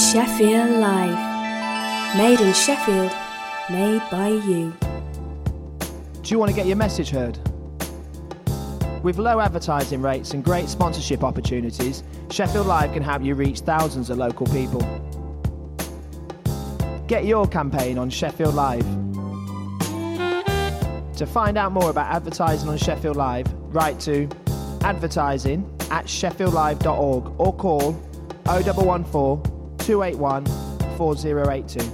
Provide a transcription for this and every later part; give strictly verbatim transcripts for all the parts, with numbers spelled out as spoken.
Sheffield Live. Made in Sheffield, made by you. Do you want to get your message heard? With low advertising rates and great sponsorship opportunities, Sheffield Live can help you reach thousands of local people. Get your campaign on Sheffield Live. To find out more about advertising on Sheffield Live, write to advertising at sheffield live dot org or call oh one one four, two eight one, four oh eight two.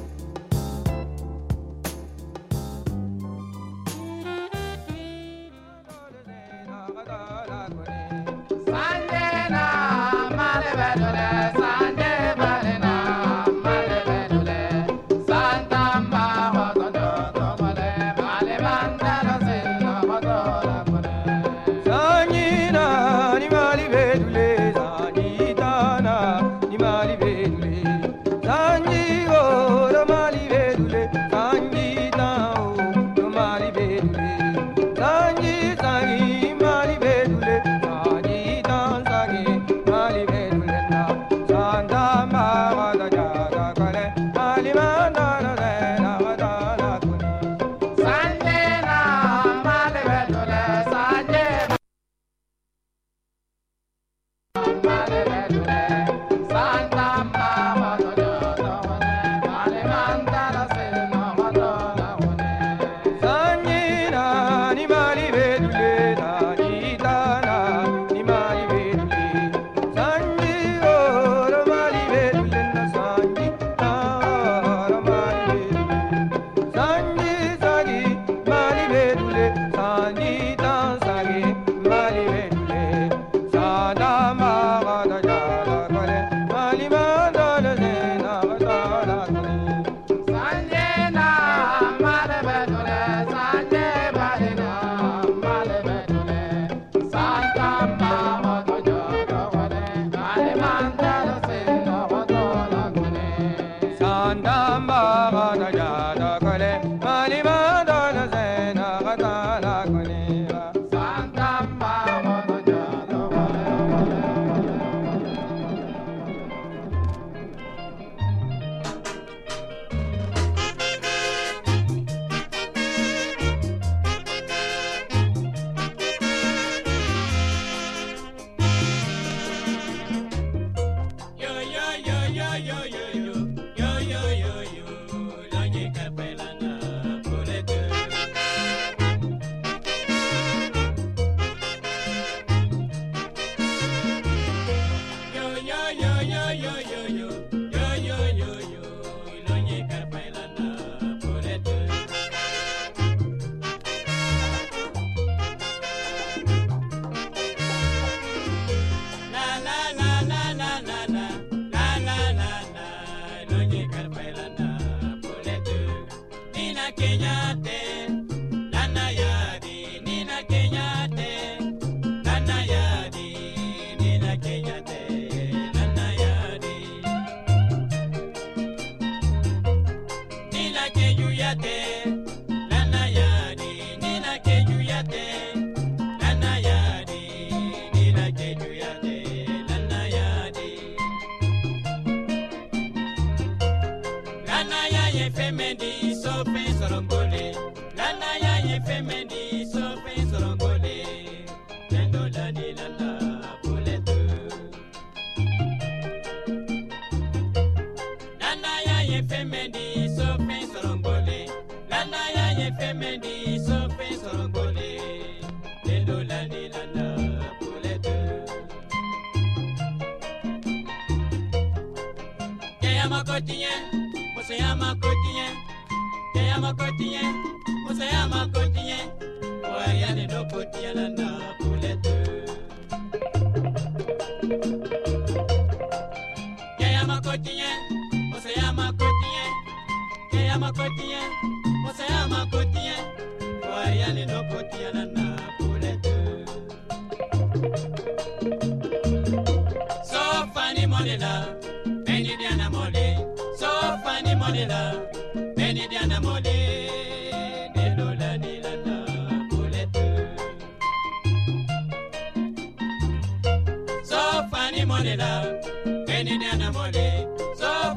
Money love, penny and a money, so fine.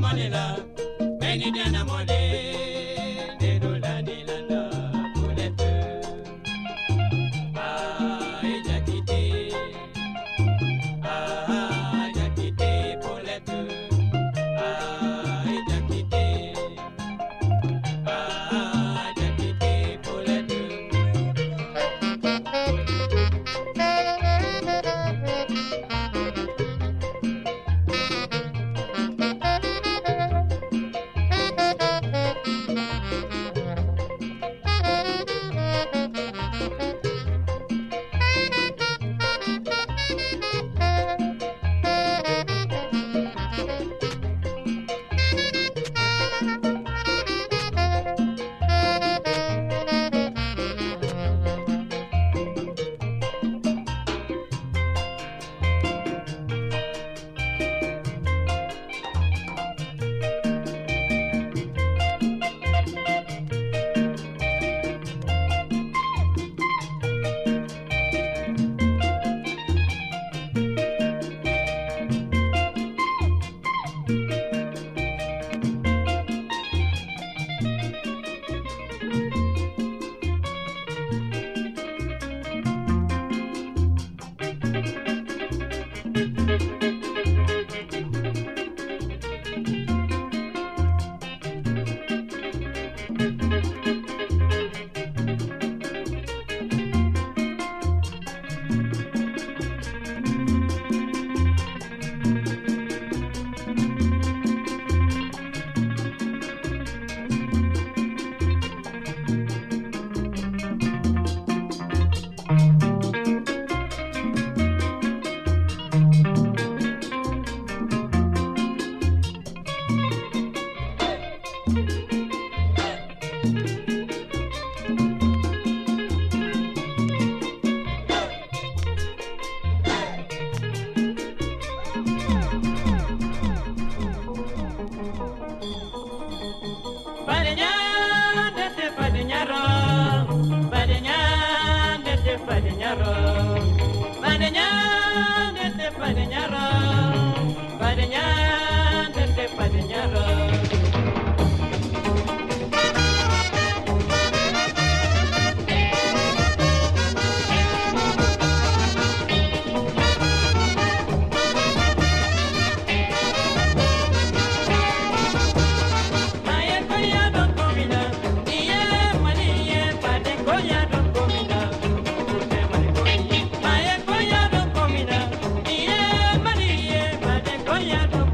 Voy a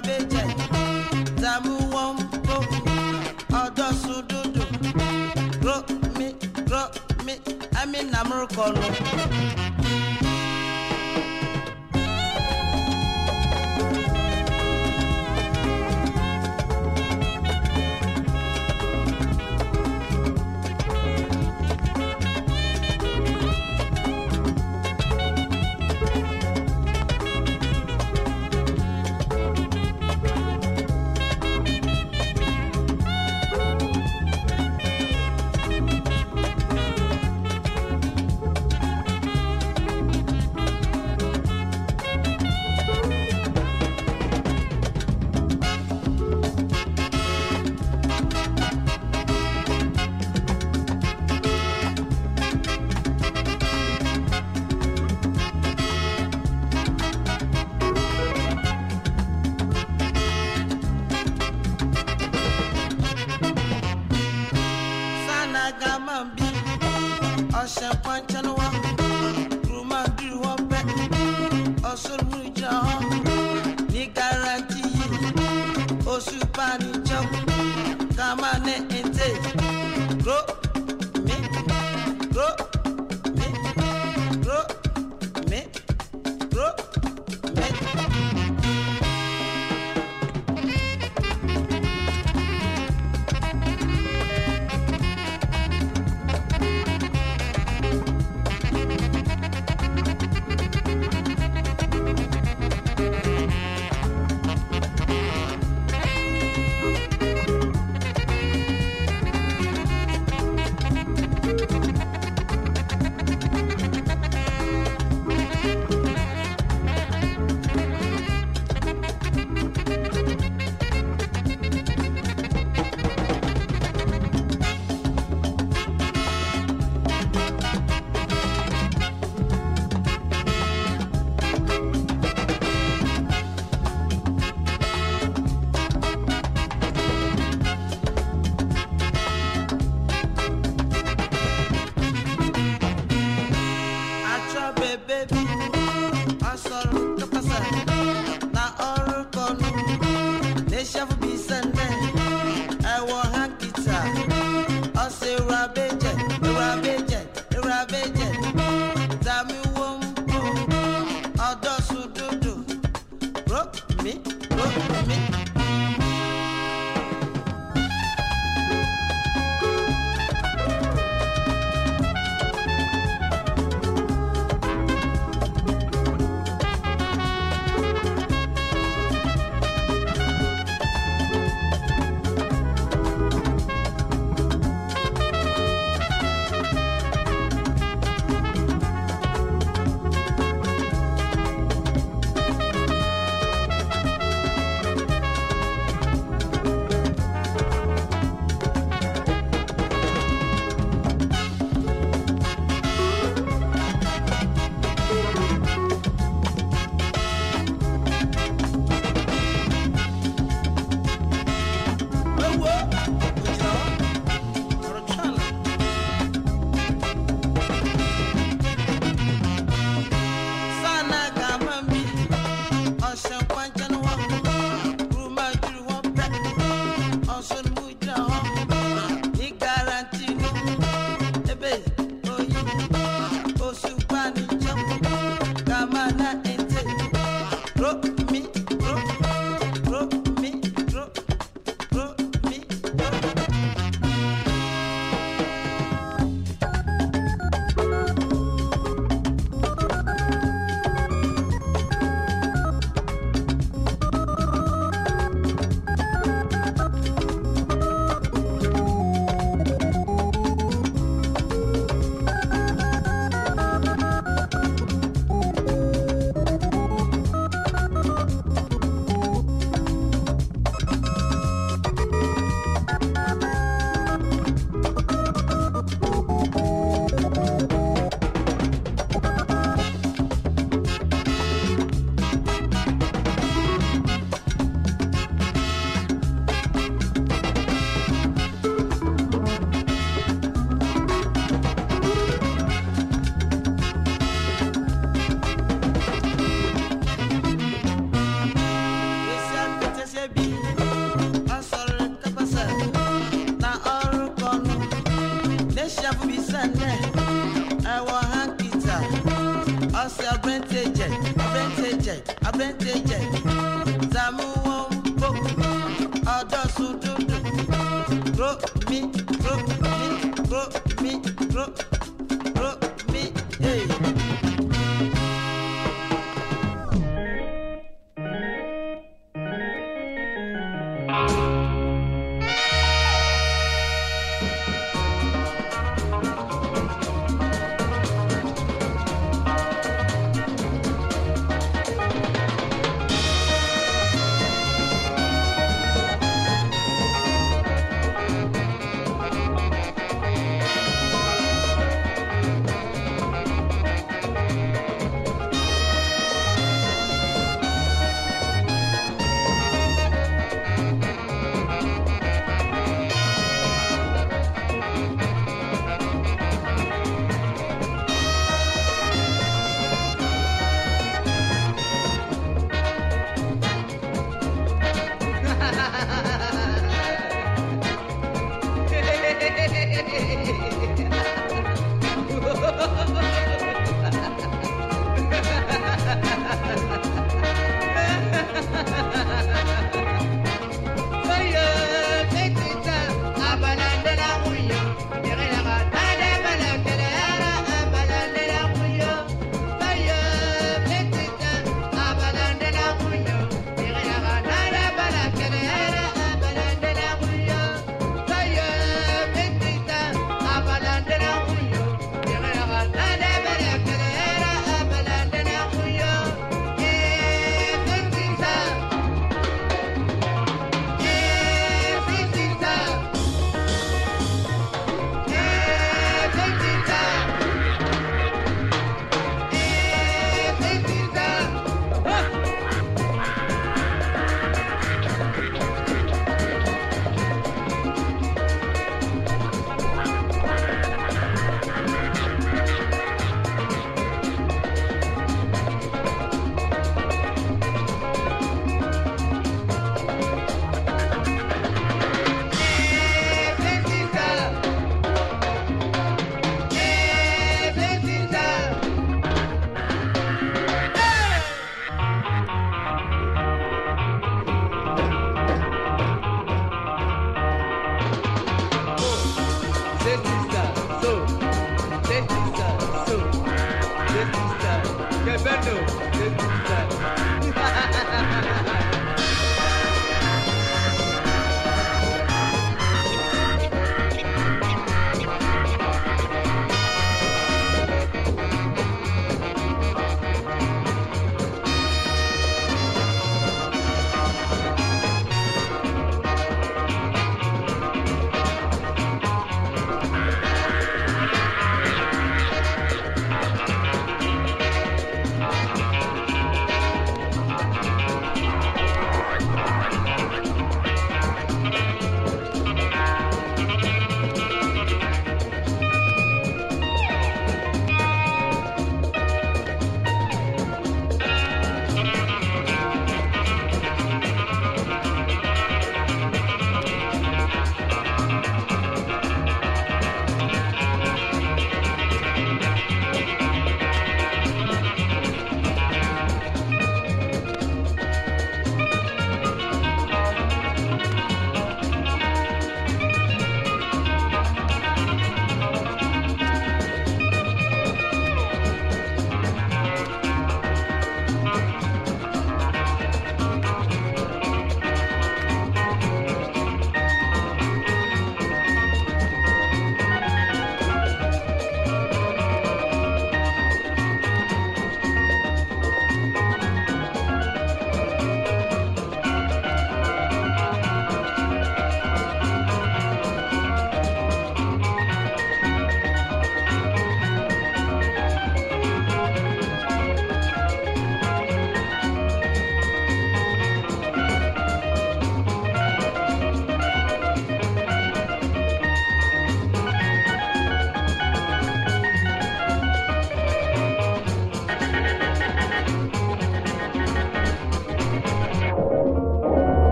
abeje zamu wompo odo sududu ro mi ro mi ami namurkono apprentice. Zamu wombo, odo sududu. Grow me, grow me, grow me, grow, grow me, hey.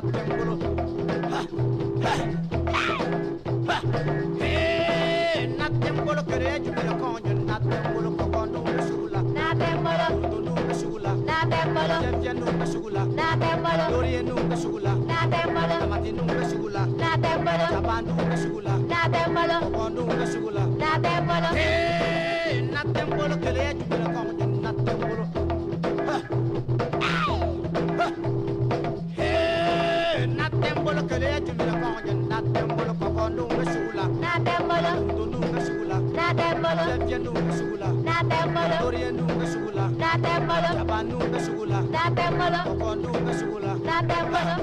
natembolo. Hey, natembolo kere jubila konjo natembolo kokondo mesula. Natembolo. Tunu mesula. Natembolo. Jefjenu mesula. Natembolo. Dorienu mesula. Natembolo. Tamatinu mesula. Natembolo. Jabandu mesula. Natembolo. Kokondo mesula. Natembolo. Hey, natembolo kere jubila konjo natembolo. Hey, natembolo kere jubila konjo natembolo kokondo mesula. Natembolo. Tunu mesula. Natembolo. Jefjenu mesula. Natembolo. Dorienu mesula. Natembolo. Jabandu mesula. Natembolo. Kokondo mesula. Natembolo.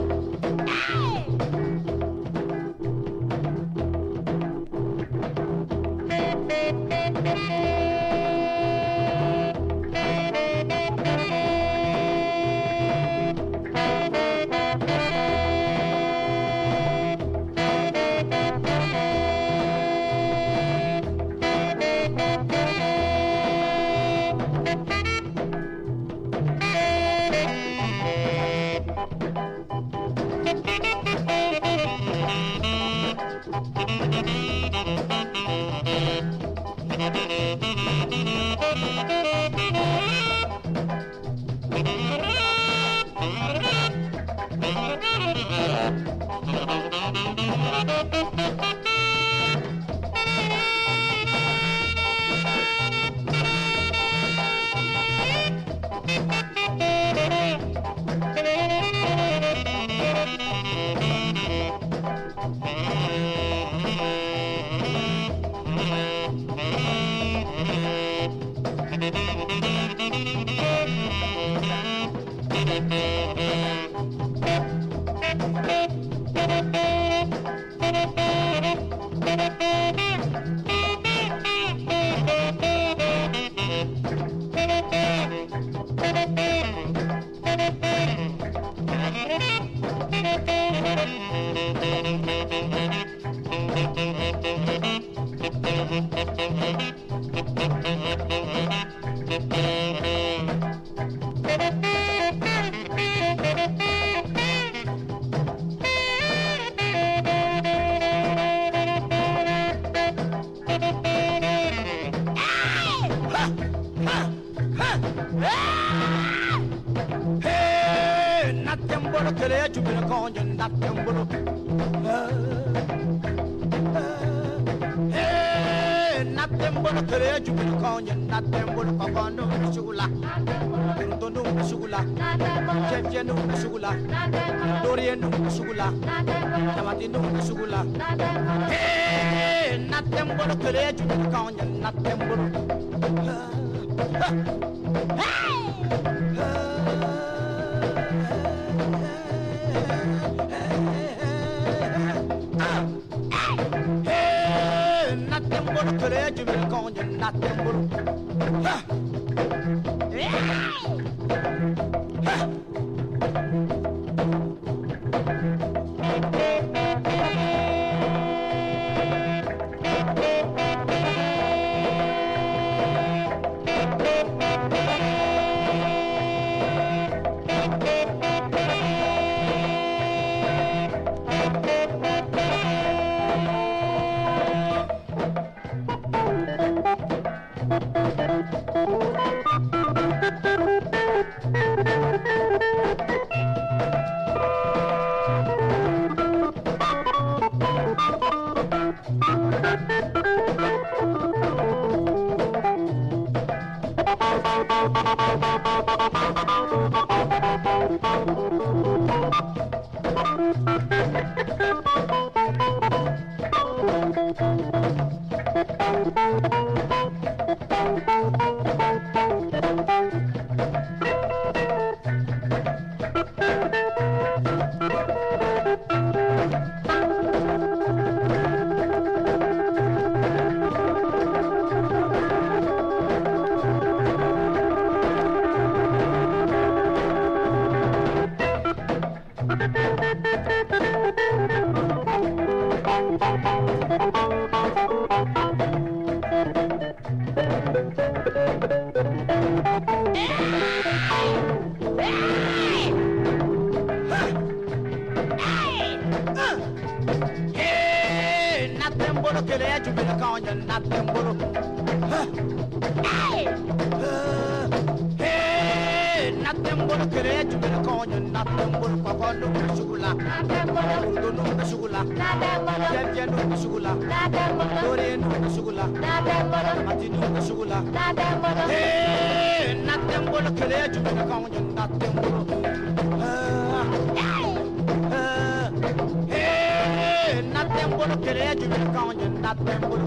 Hey, natembolo kere jubila konjo natembolo. Hey, natembolo kere jubila konjo natembolo kokondo mesula. Tunu mesula. Jefjenu mesula. Dorienu mesula. Tamatinu mesula. Hey, natembolo kere jubila konjo natembolo. Hey, natembolo kere jubila konjo natembolo. bolo kele ya jumela kanya natten bolo hey hey natten bolo kele ya jumela kanya natten bolo kokono sugula natten bolo dono sugula natten bolo jajjanu sugula natten bolo dorenu sugula natten bolo matinu sugula natten bolo hey natten bolo kele ya jumela kanya natten bolo hey natten bolo kele ya jumela kanya natten bolo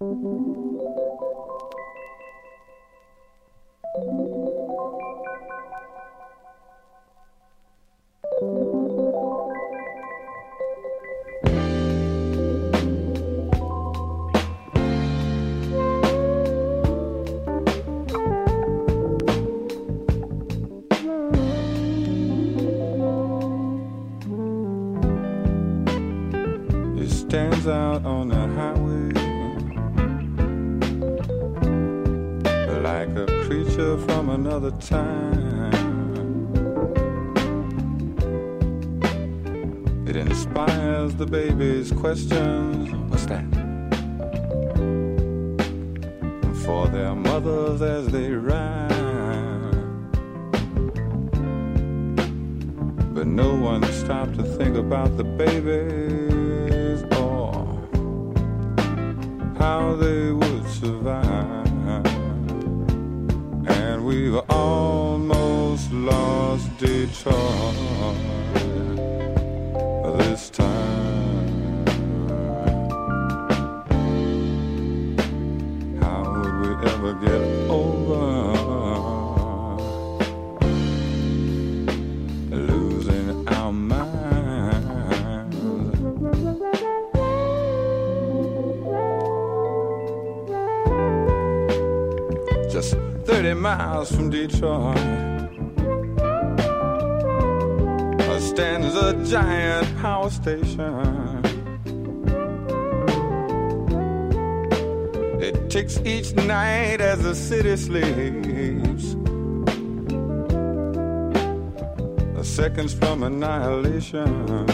Stands out on the highway like a creature from another time. It inspires the baby's questions. What's that? For their mothers as they ride. But no one stopped to think about the babies how they would survive. And we've almost lost Detroit this time. How would we ever get over losing our minds? Just thirty miles from Detroit stands a giant power station. It ticks each night as the city sleeps, seconds from annihilation.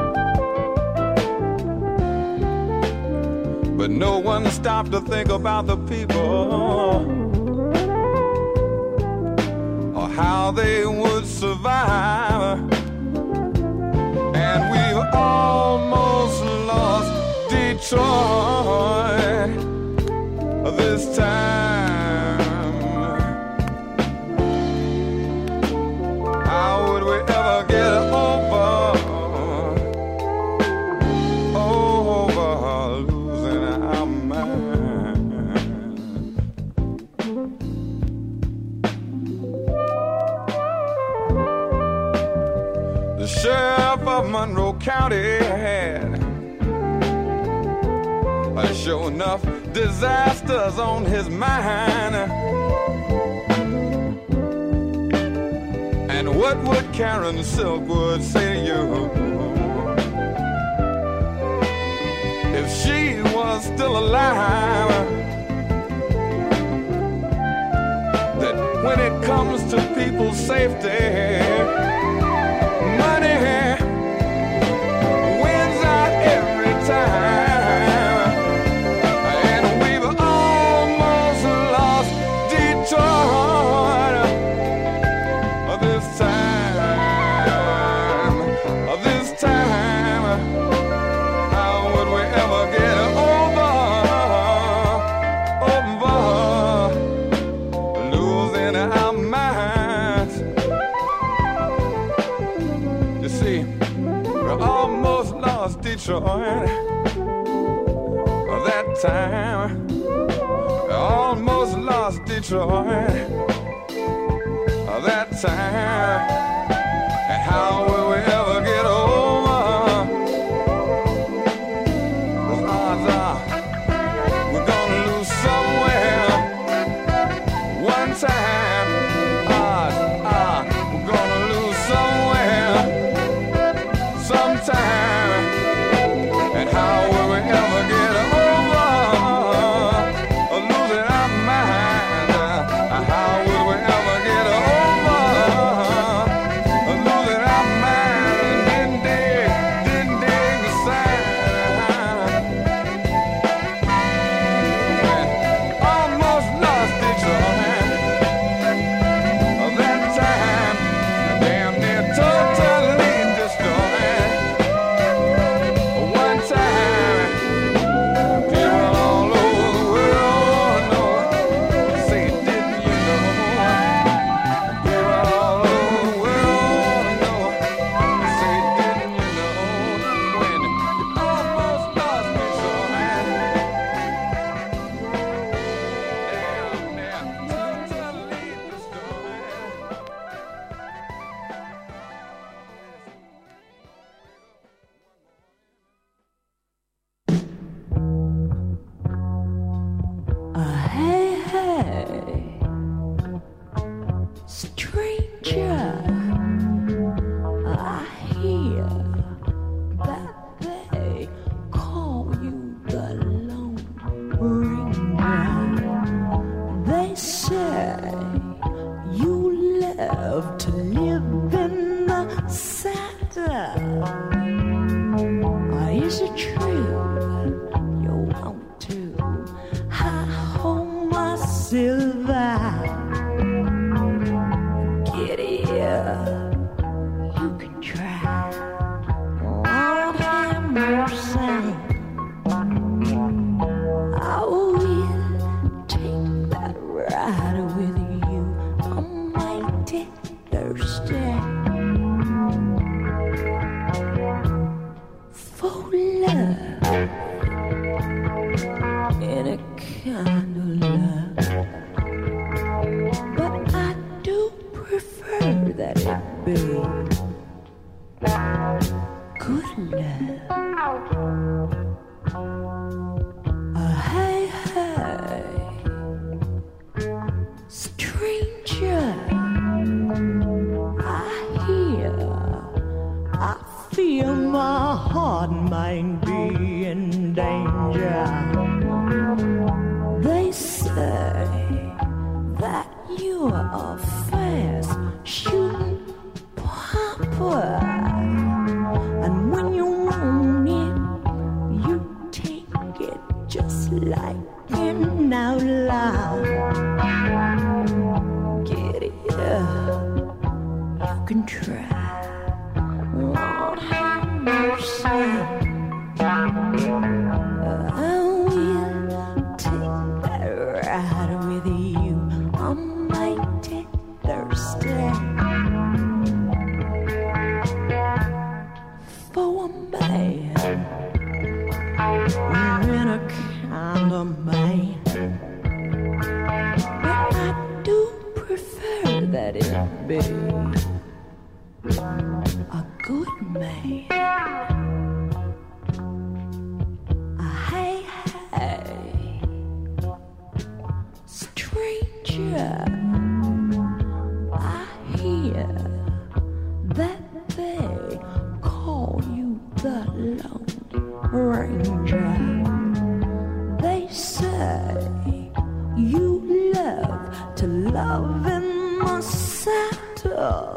But no one stopped to think about the people, how they would survive. And we've almost lost Detroit this time. How would we ever get over, over losing our mind? The sheriff of Monroe County had uh, sure enough disasters on his mind. And what would Karen Silkwood say to you if she was still alive? That when it comes to people's safety, money wins out every time. And we've almost lost Detroit this time. This time, how would we ever get over, over losing our minds? You see, we almost lost Detroit that time. We almost lost Detroit that time. And how will we ever get over? 'Cause odds are we're gonna lose somewhere one time. Odds are we're gonna lose somewhere sometime. And how will we ever get over losing our mind? How will we ever get over losing our mind? Didn't dig, didn't dig the sign. Almost lost Detroit say you love to live in the center. Is it true you want to hold my silver? Get here, you can try. Lord have mercy. I will take that ride with you. I'm mighty thirsty for love, any kind of love. But I do prefer that it be good love. Uh, hey, hey, stranger, I hear, I feel my heart might be in danger. They say that you are fast shooting papa, and when you want it, you take it just like an outlaw. Get it, you can try. Lord have mercy. I will take that ride with you. I'm mighty thirsty for a man, in a kind of man. But I do prefer that it be a good man. Hey, hey, stranger, I hear that they call you the Lone Ranger. They say you love to love in my saddle.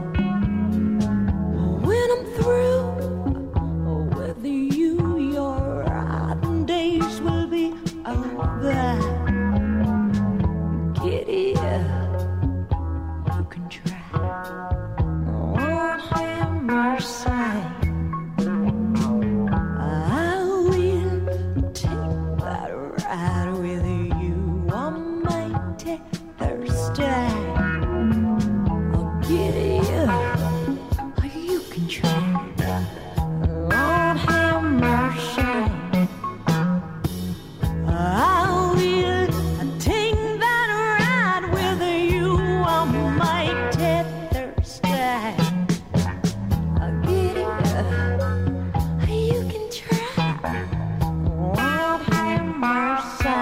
When I'm through with you, your riding days will be over. Get here, you can try. Lord have mercy. I will take that ride with you. I'm mighty thirsty. Oh, get here, you can try. Lord have mercy. I will take that ride with you. I'm mighty thirsty. I'll get it. You can try. Lord have mercy.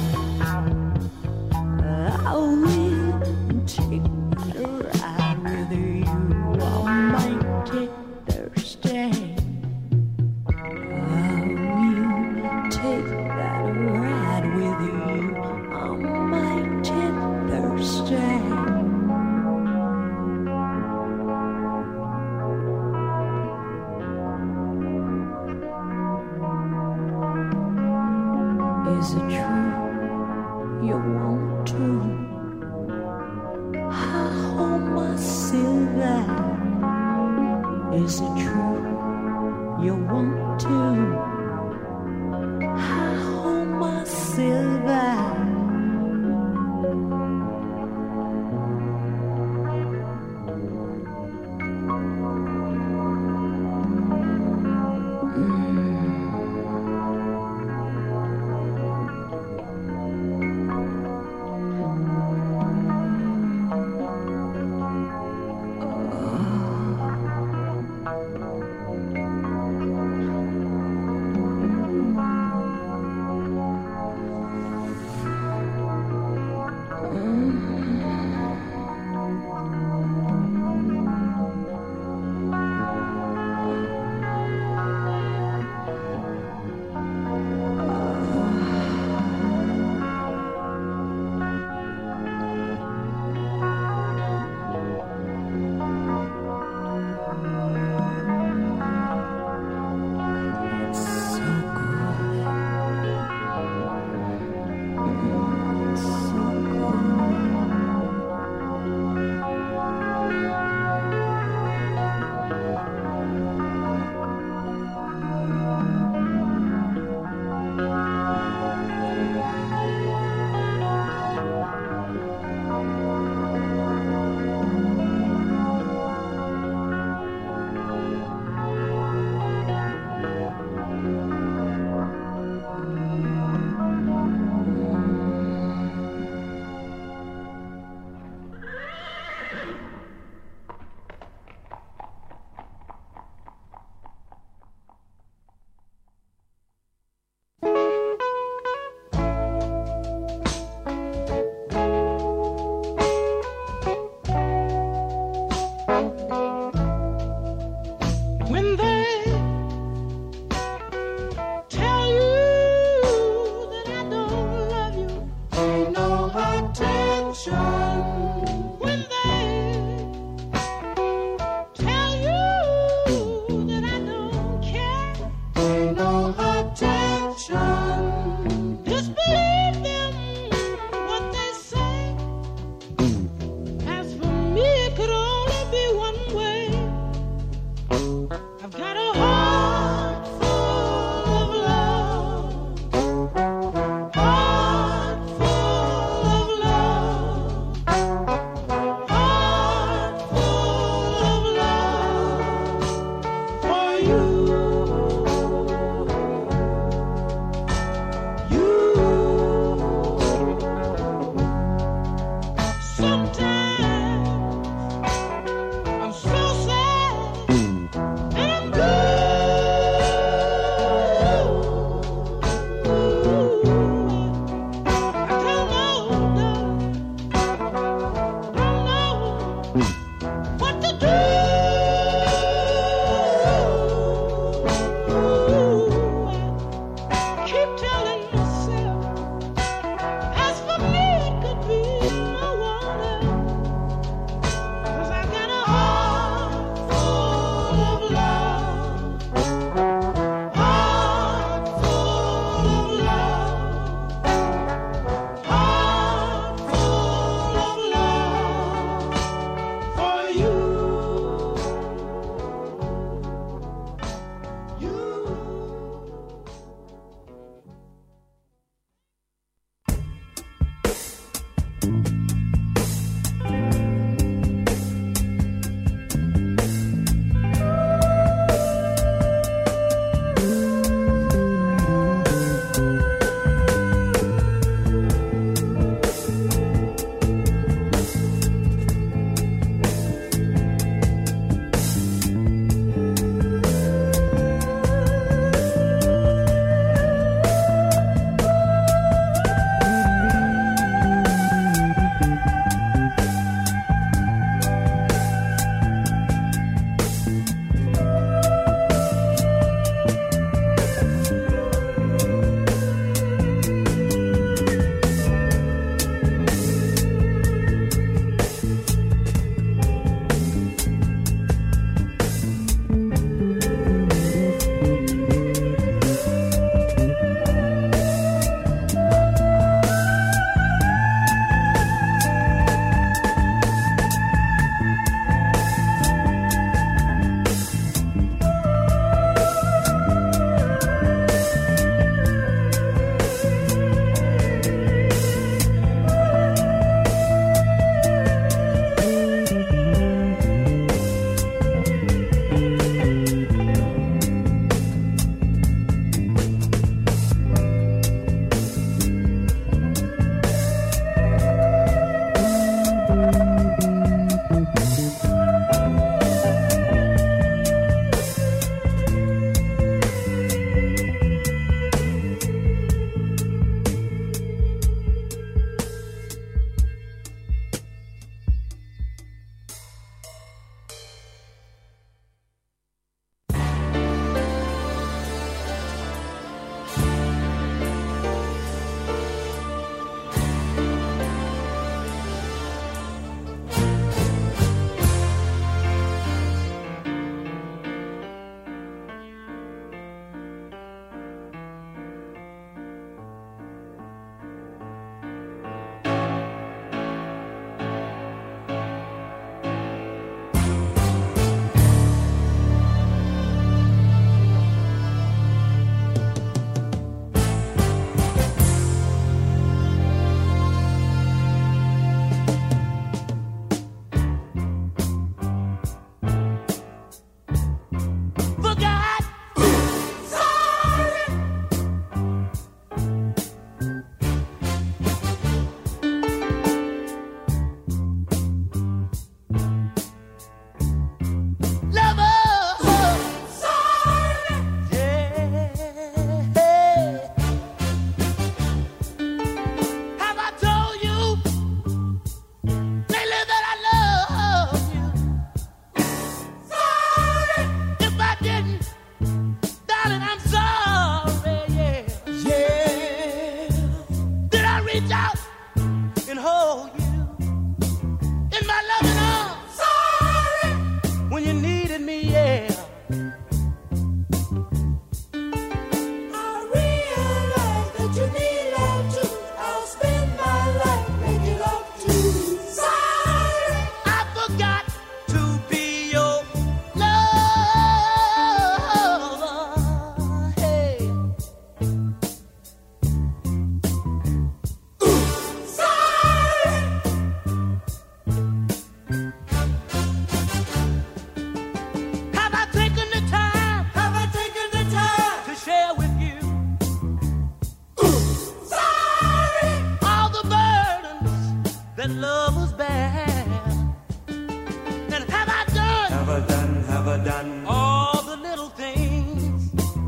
I will take that ride with you. I'm mighty thirsty. I will take that ride with you. I'm mighty thirsty. Is it true you want to hold my silver? Is it true you want to hold my silver? When they tell you that I don't care, pay no attention. Just believe them what they say. As for me, it could only be one way. I've got a heart full of love, heart full of love. that love was bad. And have I done? Have I done? Have I done? All the little things.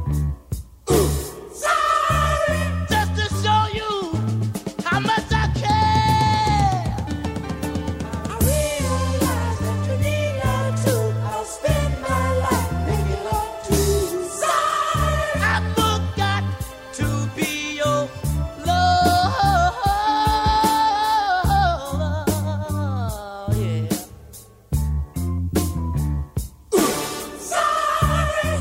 Sorry, just to show you how much I care. I realize that you need love too. I'll spend my life making love to you. Sorry, I forgot to be your love. Yeah. Sorry,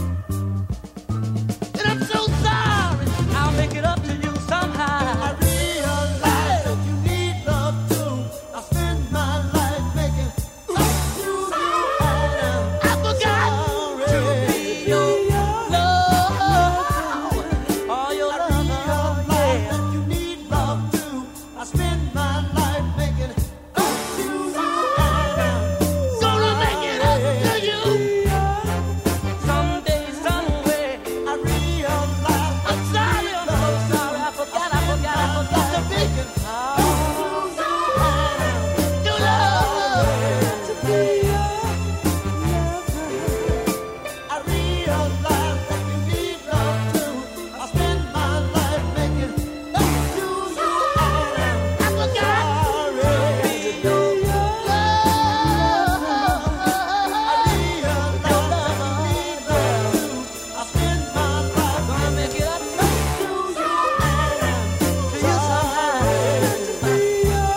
and I'm so sorry. I'll make it up to you somehow. I realize that you need love too. I spend my life making love to you. I forgot to be your love. All your love. I realize that you need love too. I spend my life making love to you. Gonna make it up to you. Someday, someway, I realize I'm sorry, I'm so sorry. I forgot, I forgot, I forgot to be your love. To be your I realize that you need love too. I spend my life making love to you. I forgot to be your love. I realize that you need love too. I spend my life gonna make it up to you. To you somehow. To be your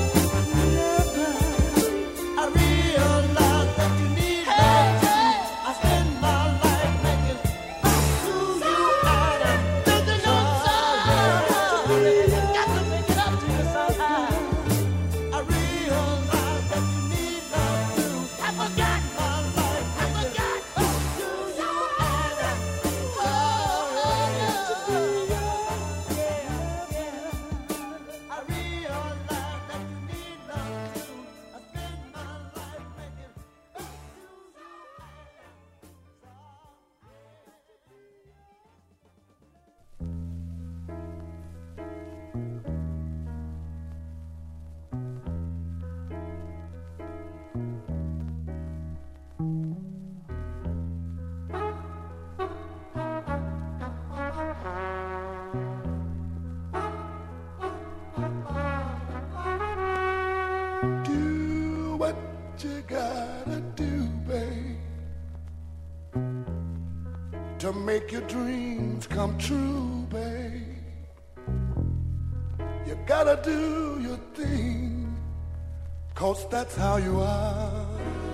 I realize that you need love too. I spend my life making love to you. Doesn't know sorry. Got to make it up to you somehow. I realize that you need love too. I forgot my life. I forgot love to you. I realize that you need love too. I spend my life making love to Do what you gotta do, babe, to make your dreams come true, babe. You gotta do your thing, 'cause that's how you are.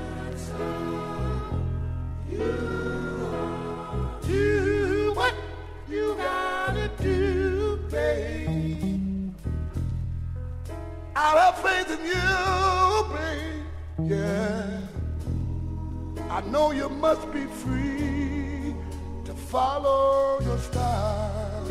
Do what you gotta do, babe. I'll have faith in you, babe. Yeah. I know you must be free to follow your style.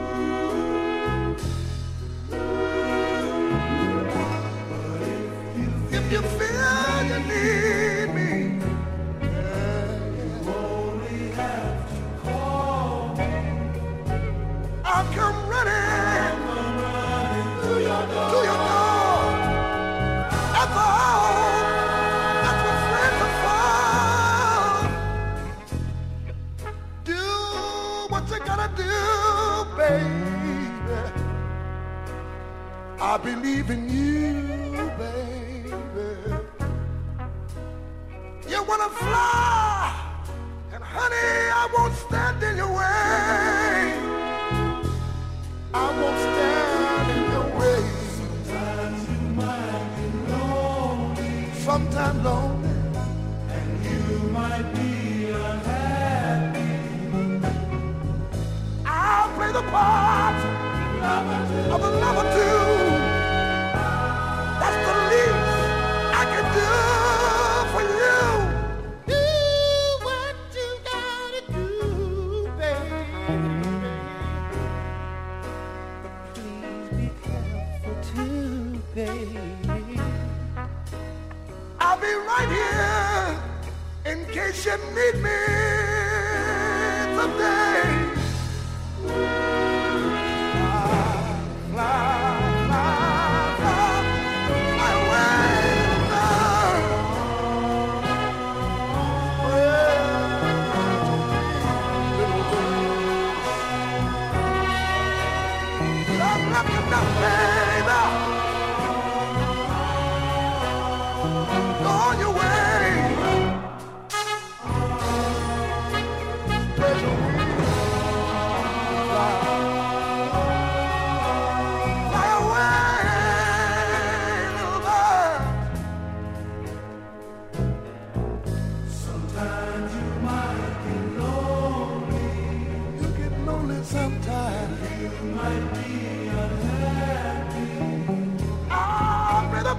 If you feel you need me, yeah, you only have to call me. I'll come running to your door. To your door. That's all. That's what friends are for. Do what you gotta do, baby. I believe in you, baby. You wanna fly, and honey, I won't stand in your way. I won't stand in your way. Sometimes you might be lonely. Sometimes lonely. And you might be unhappy. I'll play the part of a lover too. That's the least I can do for you. Do what you gotta do, baby. Please be careful too, baby. I'll be right here in case you need me someday. Fly, fly, fly, fly.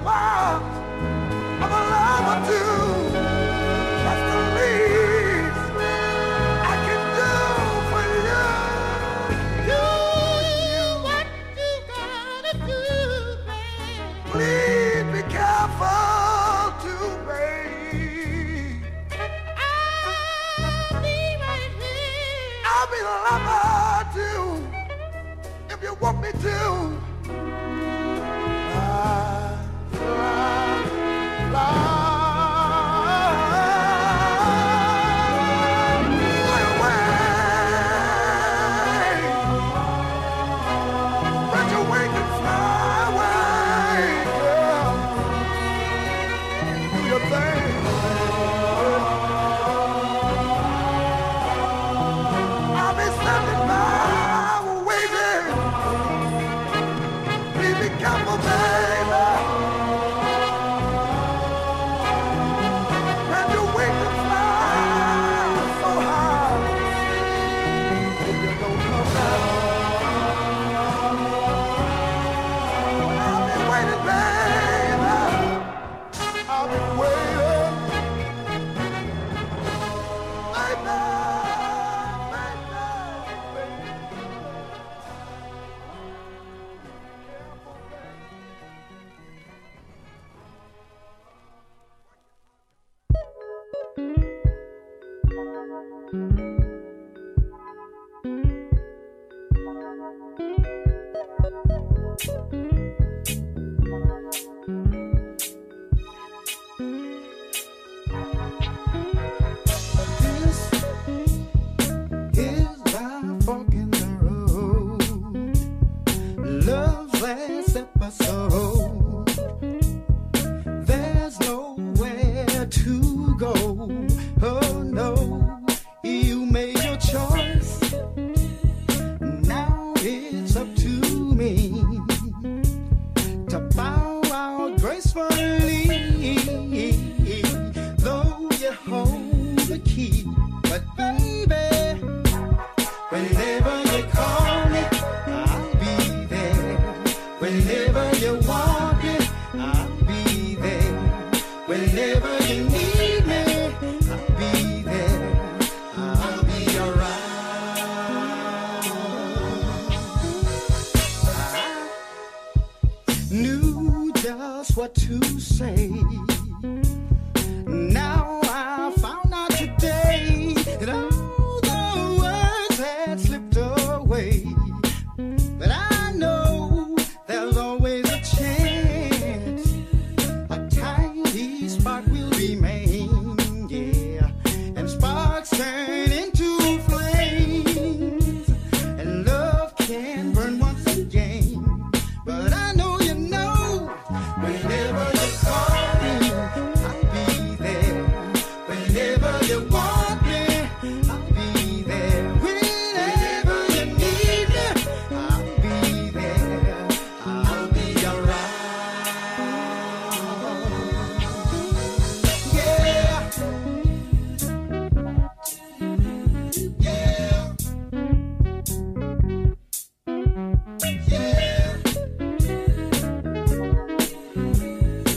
part of a love or two. That's the least I can do for you. Do what you gotta do, babe. Please be careful to babe. I'll be right here. I'll be the lover too, if you want me to. What to say.